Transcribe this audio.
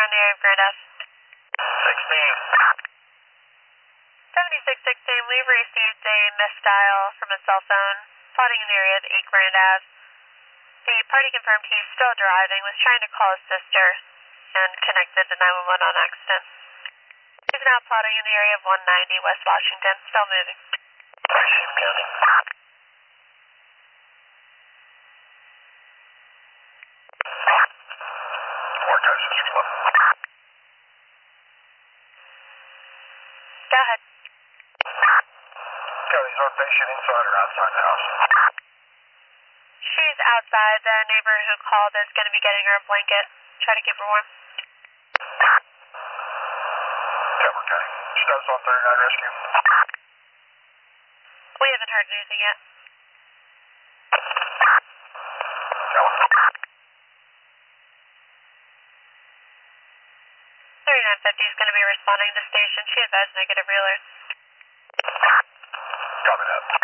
around the area of Grand Ave. 16. 7616, we've received a misdial from a cell phone spotting in the area of 8 Grand Ave. The party confirmed he's still driving, was trying to call his sister, and connected to 911 on accident. He's now plotting in the area of 190 West Washington, still moving. Appreciate it, County. More cars, Sister Club. Go ahead. County, is our patient inside or outside the house? She's outside. The neighbor who called is going to be getting her a blanket. Try to keep her warm. Cover, County. Status on 39 rescue. We haven't heard anything yet. Cover. 3950 is going to be responding to station. She advised negative realer. Copy that.